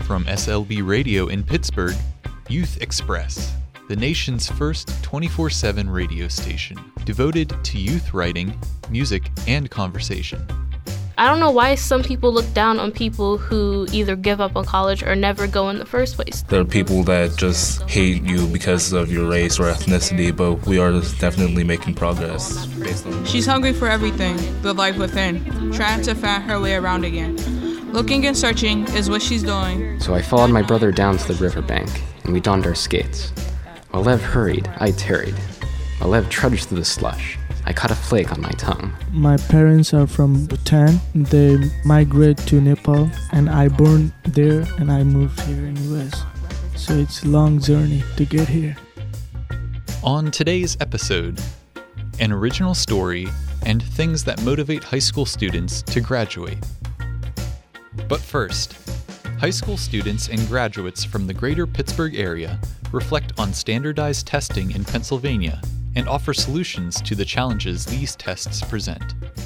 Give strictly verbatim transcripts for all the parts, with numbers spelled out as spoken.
From S L B Radio in Pittsburgh, Youth Express, the nation's first twenty-four seven radio station devoted to youth writing, music, and conversation. I don't know why some people look down on people who either give up on college or never go in the first place. There are people that just hate you because of your race or ethnicity, but we are definitely making progress based on... She's hungry for everything, the life within, trying to find her way around again. Looking and searching is what she's doing. So I followed my brother down to the riverbank, and we donned our skates. While Lev hurried, I tarried. While Lev trudged through the slush, I caught a flake on my tongue. My parents are from Bhutan. They migrated to Nepal, and I born there, and I moved here in U S. So it's a long journey to get here. On today's episode, an original story and things that motivate high school students to graduate. But first, high school students and graduates from the greater Pittsburgh area reflect on standardized testing in Pennsylvania and offer solutions to the challenges these tests present.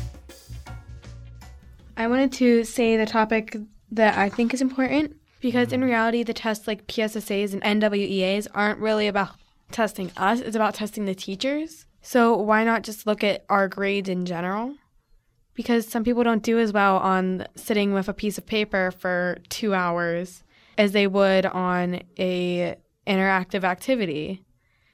I wanted to say the topic that I think is important because in reality, the tests like P S S As and N W E As aren't really about testing us. It's about testing the teachers. So why not just look at our grades in general? Because some people don't do as well on sitting with a piece of paper for two hours as they would on a interactive activity.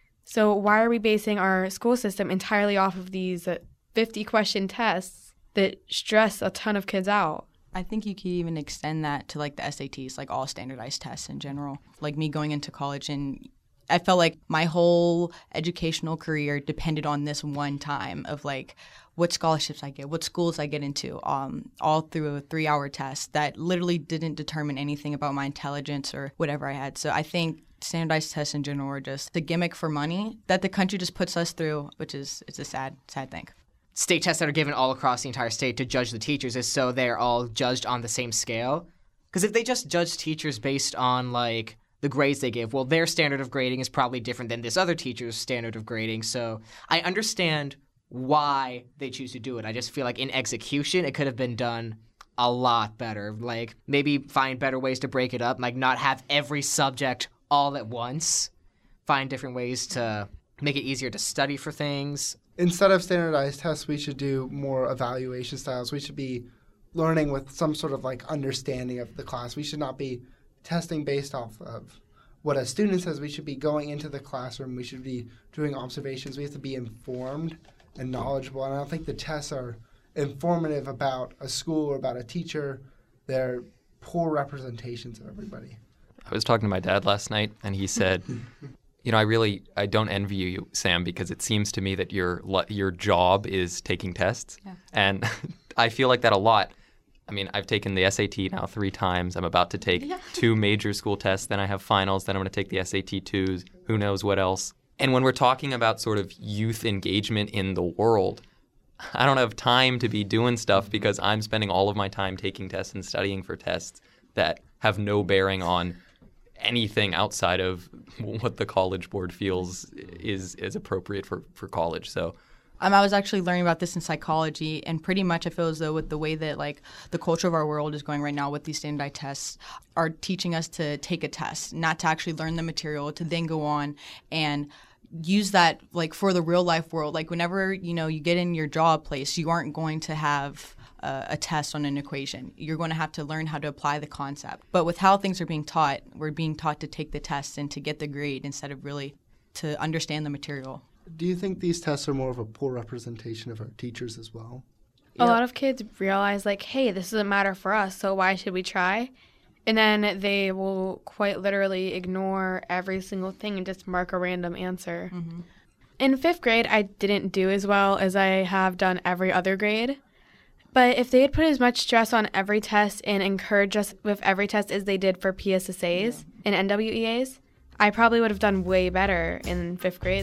So why are we basing our school system entirely off of these fifty-question tests that stress a ton of kids out? I think you could even extend that to, like, the S A Ts, like all standardized tests in general. Like me going into college, and I felt like my whole educational career depended on this one time of, like, what scholarships I get, what schools I get into, um, all through a three-hour test that literally didn't determine anything about my intelligence or whatever I had. So I think standardized tests in general are just the gimmick for money that the country just puts us through, which is it's a sad, sad thing. State tests that are given all across the entire state to judge the teachers is so they're all judged on the same scale. Because if they just judge teachers based on, like, the grades they give, well, their standard of grading is probably different than this other teacher's standard of grading. So I understand why they choose to do it. I just feel like in execution, it could have been done a lot better. Like, maybe find better ways to break it up, like not have every subject all at once. Find different ways to make it easier to study for things. Instead of standardized tests, we should do more evaluation styles. We should be learning with some sort of, like, understanding of the class. We should not be testing based off of what a student says. We should be going into the classroom. We should be doing observations. We have to be informed and knowledgeable. And I don't think the tests are informative about a school or about a teacher. They're poor representations of everybody. I was talking to my dad last night, and he said, you know, I really, I don't envy you, Sam, because it seems to me that your your job is taking tests. Yeah. And I feel like that a lot. I mean, I've taken the S A T now three times. I'm about to take yeah. two major school tests. Then I have finals. Then I'm going to take the S A T twos. Who knows what else? And when we're talking about sort of youth engagement in the world, I don't have time to be doing stuff because I'm spending all of my time taking tests and studying for tests that have no bearing on anything outside of what the college board feels is is appropriate for, for college. So um, I was actually learning about this in psychology, and pretty much I feel as though with the way that, like, the culture of our world is going right now with these standardized tests are teaching us to take a test, not to actually learn the material, to then go on and use that, like, for the real life world. Like, whenever, you know, you get in your job place, you aren't going to have uh, a test on an equation. You're going to have to learn how to apply the concept. But with how things are being taught, we're being taught to take the test and to get the grade instead of really to understand the material. Do you think these tests are more of a poor representation of our teachers as well? A lot of kids realize, like, hey, this doesn't matter for us, so why should we try? And then they will quite literally ignore every single thing and just mark a random answer. Mm-hmm. In fifth grade, I didn't do as well as I have done every other grade. But if they had put as much stress on every test and encouraged us with every test as they did for P S S As yeah. and N W E As, I probably would have done way better in fifth grade.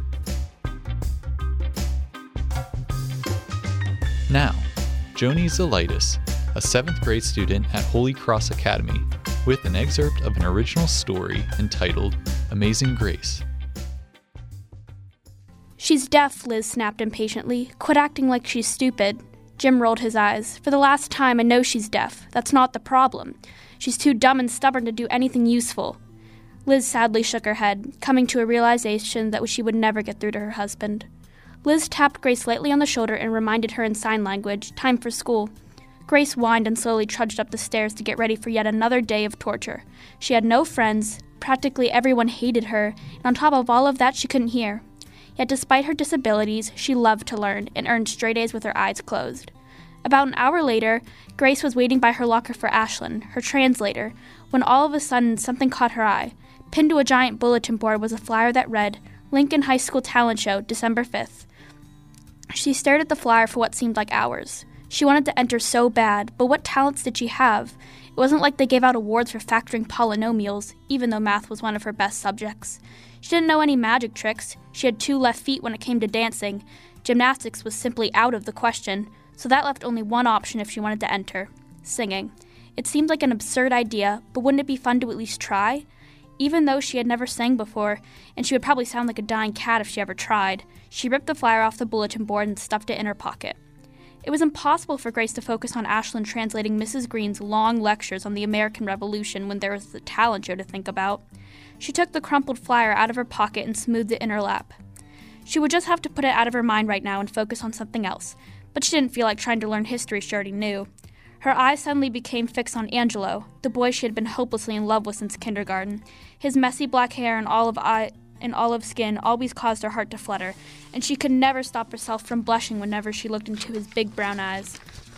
Now, Joni Zelitis, a seventh grade student at Holy Cross Academy, with an excerpt of an original story entitled Amazing Grace. She's deaf, Liz snapped impatiently. Quit acting like she's stupid. Jim rolled his eyes. For the last time, I know she's deaf. That's not the problem. She's too dumb and stubborn to do anything useful. Liz sadly shook her head, coming to a realization that she would never get through to her husband. Liz tapped Grace lightly on the shoulder and reminded her in sign language, time for school. Grace whined and slowly trudged up the stairs to get ready for yet another day of torture. She had no friends, practically everyone hated her, and on top of all of that she couldn't hear. Yet despite her disabilities, she loved to learn and earned straight A's with her eyes closed. About an hour later, Grace was waiting by her locker for Ashlyn, her translator, when all of a sudden something caught her eye. Pinned to a giant bulletin board was a flyer that read, Lincoln High School Talent Show, December fifth. She stared at the flyer for what seemed like hours. She wanted to enter so bad, but what talents did she have? It wasn't like they gave out awards for factoring polynomials, even though math was one of her best subjects. She didn't know any magic tricks. She had two left feet when it came to dancing. Gymnastics was simply out of the question, so that left only one option if she wanted to enter: singing. It seemed like an absurd idea, but wouldn't it be fun to at least try? Even though she had never sang before, and she would probably sound like a dying cat if she ever tried, she ripped the flyer off the bulletin board and stuffed it in her pocket. It was impossible for Grace to focus on Ashlyn translating Missus Green's long lectures on the American Revolution when there was the talent show to think about. She took the crumpled flyer out of her pocket and smoothed it in her lap. She would just have to put it out of her mind right now and focus on something else, but she didn't feel like trying to learn history she already knew. Her eyes suddenly became fixed on Angelo, the boy she had been hopelessly in love with since kindergarten. His messy black hair and olive eye and olive skin always caused her heart to flutter, and she could never stop herself from blushing whenever she looked into his big brown eyes.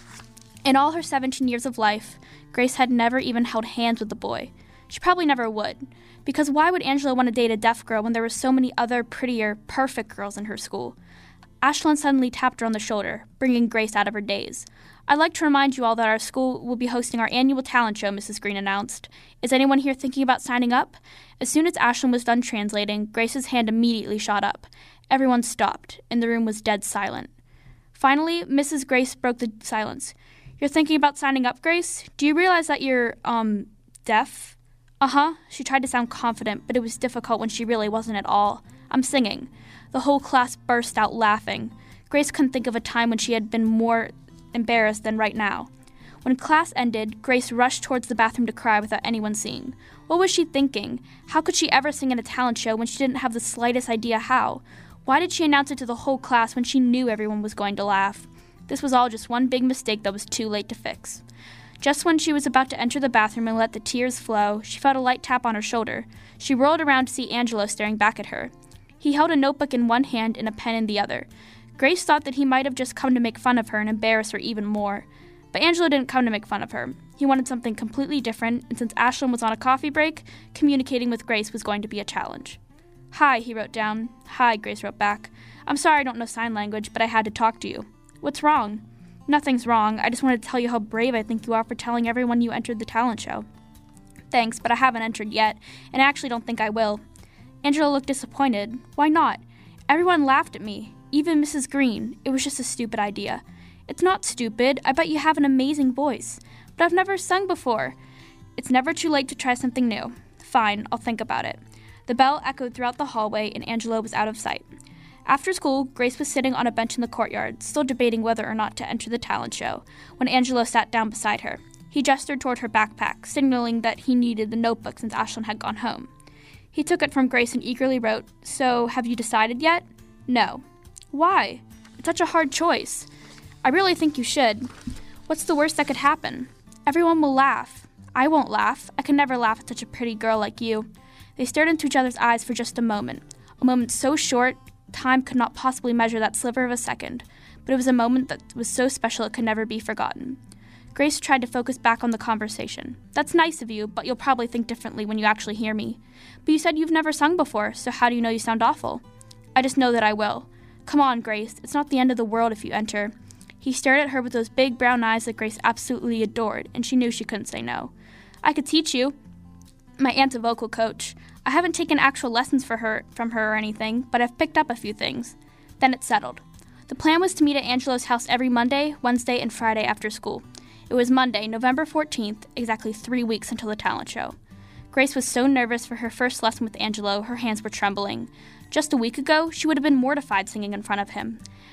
In all her seventeen years of life, Grace had never even held hands with the boy. She probably never would, because why would Angelo want to date a deaf girl when there were so many other prettier, perfect girls in her school? Ashlyn suddenly tapped her on the shoulder, bringing Grace out of her daze. I'd like to remind you all that our school will be hosting our annual talent show, Missus Green announced. Is anyone here thinking about signing up? As soon as Ashlyn was done translating, Grace's hand immediately shot up. Everyone stopped, and the room was dead silent. Finally, Missus Grace broke the silence. You're thinking about signing up, Grace? Do you realize that you're, um, deaf? Uh-huh. She tried to sound confident, but it was difficult when she really wasn't at all. I'm singing. The whole class burst out laughing. Grace couldn't think of a time when she had been more embarrassed than right now. When class ended, Grace rushed towards the bathroom to cry without anyone seeing. What was she thinking? How could she ever sing in a talent show when she didn't have the slightest idea how? Why did she announce it to the whole class when she knew everyone was going to laugh? This was all just one big mistake that was too late to fix. Just when she was about to enter the bathroom and let the tears flow, she felt a light tap on her shoulder. She whirled around to see Angelo staring back at her. He held a notebook in one hand and a pen in the other. Grace thought that he might have just come to make fun of her and embarrass her even more. But Angelo didn't come to make fun of her. He wanted something completely different, and since Ashlyn was on a coffee break, communicating with Grace was going to be a challenge. Hi, he wrote down. Hi, Grace wrote back. I'm sorry I don't know sign language, but I had to talk to you. What's wrong? Nothing's wrong. I just wanted to tell you how brave I think you are for telling everyone you entered the talent show. Thanks, but I haven't entered yet, and I actually don't think I will. Angelo looked disappointed. Why not? Everyone laughed at me. Even Missus Green. It was just a stupid idea. It's not stupid. I bet you have an amazing voice. But I've never sung before. It's never too late to try something new. Fine, I'll think about it. The bell echoed throughout the hallway, and Angelo was out of sight. After school, Grace was sitting on a bench in the courtyard, still debating whether or not to enter the talent show, when Angelo sat down beside her. He gestured toward her backpack, signaling that he needed the notebook since Ashlyn had gone home. He took it from Grace and eagerly wrote, So, have you decided yet? No. Why? It's such a hard choice. I really think you should. What's the worst that could happen? Everyone will laugh. I won't laugh. I can never laugh at such a pretty girl like you. They stared into each other's eyes for just a moment. A moment so short, time could not possibly measure that sliver of a second. But it was a moment that was so special it could never be forgotten. Grace tried to focus back on the conversation. That's nice of you, but you'll probably think differently when you actually hear me. But you said you've never sung before, so how do you know you sound awful? I just know that I will. Come on, Grace. It's not the end of the world if you enter. He stared at her with those big brown eyes that Grace absolutely adored, and she knew she couldn't say no. I could teach you. My aunt's a vocal coach. I haven't taken actual lessons for her from her or anything, but I've picked up a few things. Then it settled. The plan was to meet at Angelo's house every Monday, Wednesday, and Friday after school. It was Monday, November fourteenth, exactly three weeks until the talent show. Grace was so nervous for her first lesson with Angelo, her hands were trembling. Just a week ago, she would have been mortified singing in front of him.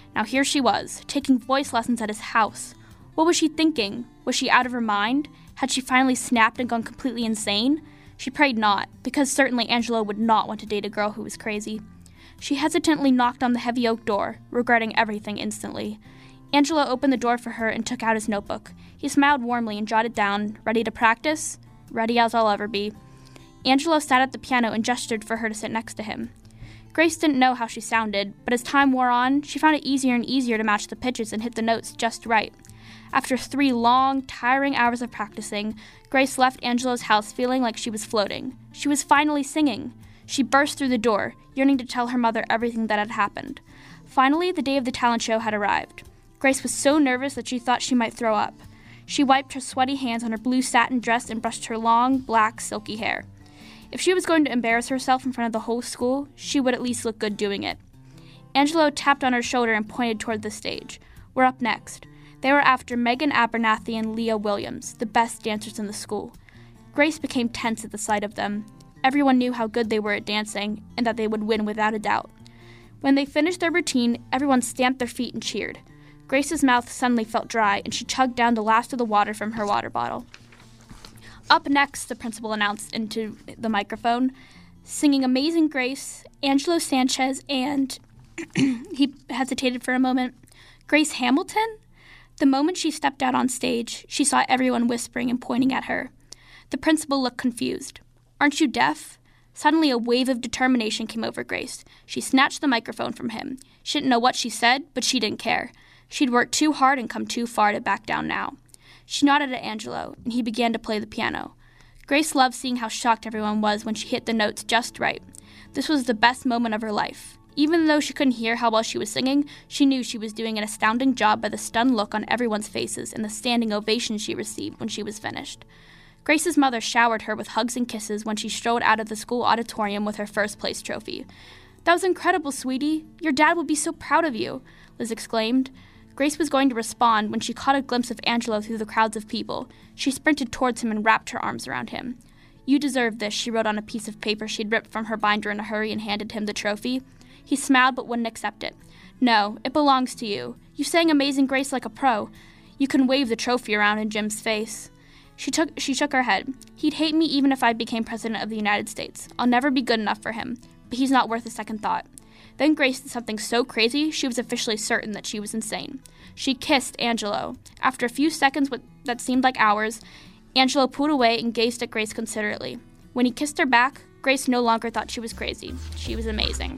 Now here she was, taking voice lessons at his house. What was she thinking? Was she out of her mind? Had she finally snapped and gone completely insane? She prayed not, because certainly Angelo would not want to date a girl who was crazy. She hesitantly knocked on the heavy oak door, regretting everything instantly. Angelo opened the door for her and took out his notebook. He smiled warmly and jotted down, "Ready to practice?" "Ready as I'll ever be." Angelo sat at the piano and gestured for her to sit next to him. Grace didn't know how she sounded, but as time wore on, she found it easier and easier to match the pitches and hit the notes just right. After three long, tiring hours of practicing, Grace left Angelo's house feeling like she was floating. She was finally singing. She burst through the door, yearning to tell her mother everything that had happened. Finally, the day of the talent show had arrived. Grace was so nervous that she thought she might throw up. She wiped her sweaty hands on her blue satin dress and brushed her long, black, silky hair. If she was going to embarrass herself in front of the whole school, she would at least look good doing it. Angelo tapped on her shoulder and pointed toward the stage. "We're up next." They were after Megan Abernathy and Leah Williams, the best dancers in the school. Grace became tense at the sight of them. Everyone knew how good they were at dancing, and that they would win without a doubt. When they finished their routine, everyone stamped their feet and cheered. Grace's mouth suddenly felt dry, and she chugged down the last of the water from her water bottle. "Up next," the principal announced into the microphone, singing Amazing Grace, Angelo Sanchez, and he hesitated for a moment, Grace Hamilton? The moment she stepped out on stage, she saw everyone whispering and pointing at her. The principal looked confused. "Aren't you deaf?" Suddenly a wave of determination came over Grace. She snatched the microphone from him. She didn't know what she said, but she didn't care. She'd worked too hard and come too far to back down now. She nodded at Angelo, and he began to play the piano. Grace loved seeing how shocked everyone was when she hit the notes just right. This was the best moment of her life. Even though she couldn't hear how well she was singing, she knew she was doing an astounding job by the stunned look on everyone's faces and the standing ovation she received when she was finished. Grace's mother showered her with hugs and kisses when she strolled out of the school auditorium with her first-place trophy. "That was incredible, sweetie. Your dad will be so proud of you," Liz exclaimed. Grace was going to respond when she caught a glimpse of Angelo through the crowds of people. She sprinted towards him and wrapped her arms around him. "You deserve this," she wrote on a piece of paper she'd ripped from her binder in a hurry and handed him the trophy. He smiled but wouldn't accept it. "No, it belongs to you. You sang Amazing Grace like a pro. You can wave the trophy around in Jim's face." She took she shook her head. "He'd hate me even if I became president of the United States. I'll never be good enough for him, but he's not worth a second thought." Then Grace did something so crazy she was officially certain that she was insane. She kissed Angelo. After a few seconds that seemed like hours, Angelo pulled away and gazed at Grace considerately. When he kissed her back, Grace no longer thought she was crazy. She was amazing.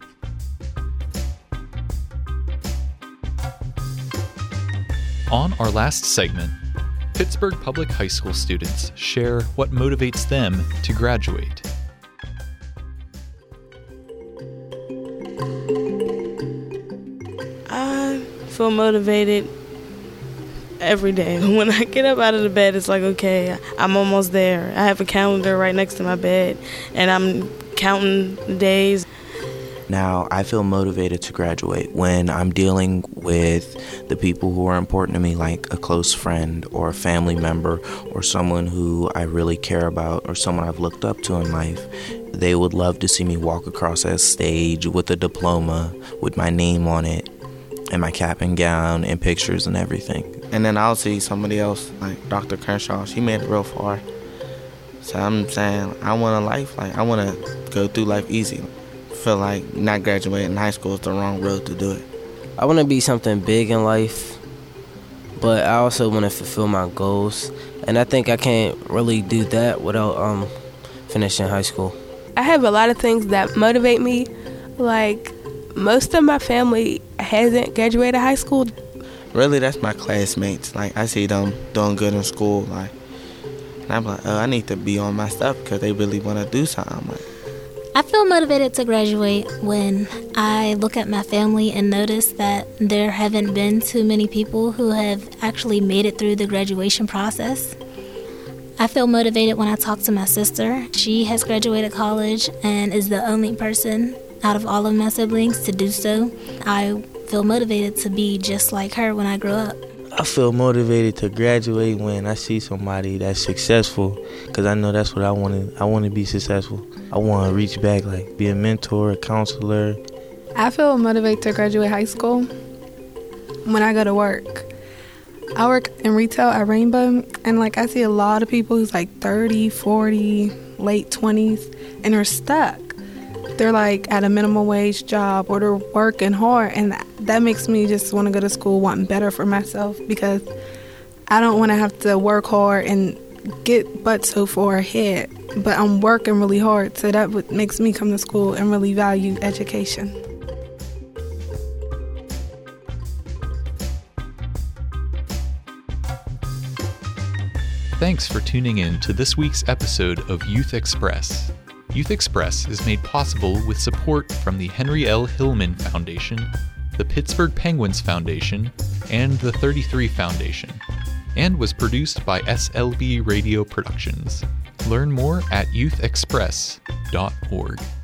On our last segment, Pittsburgh Public High School students share what motivates them to graduate. I feel motivated every day. When I get up out of the bed, it's like, okay, I'm almost there. I have a calendar right next to my bed, and I'm counting the days. Now, I feel motivated to graduate when I'm dealing with the people who are important to me, like a close friend or a family member or someone who I really care about or someone I've looked up to in life. They would love to see me walk across that stage with a diploma with my name on it and my cap and gown and pictures and everything. And then I'll see somebody else, like Doctor Crenshaw. She made it real far. So I'm saying I want a life, like I want to go through life easy. Feel like not graduating high school is the wrong road to do it. I want to be something big in life, but I also want to fulfill my goals, and I think I can't really do that without um finishing high school. I have a lot of things that motivate me. Like, most of my family hasn't graduated high school. Really, that's my classmates. Like, I see them doing good in school, like, and I'm like, oh, I need to be on my stuff because they really want to do something. Like, I feel motivated to graduate when I look at my family and notice that there haven't been too many people who have actually made it through the graduation process. I feel motivated when I talk to my sister. She has graduated college and is the only person out of all of my siblings to do so. I feel motivated to be just like her when I grow up. I feel motivated to graduate when I see somebody that's successful, because I know that's what I want to I want to be successful. I want to reach back, like be a mentor, a counselor. I feel motivated to graduate high school when I go to work. I work in retail at Rainbow, and like I see a lot of people who's like thirty, forty, late twenties, and are stuck. They're like at a minimum wage job, or they're working hard, and that makes me just want to go to school wanting better for myself, because I don't want to have to work hard and get but so far ahead, but I'm working really hard, so that what makes me come to school and really value education. Thanks for tuning in to this week's episode of Youth Express. Youth Express is made possible with support from the Henry L. Hillman Foundation, the Pittsburgh Penguins Foundation, and the thirty-three Foundation, and was produced by S L B Radio Productions. Learn more at youth express dot org.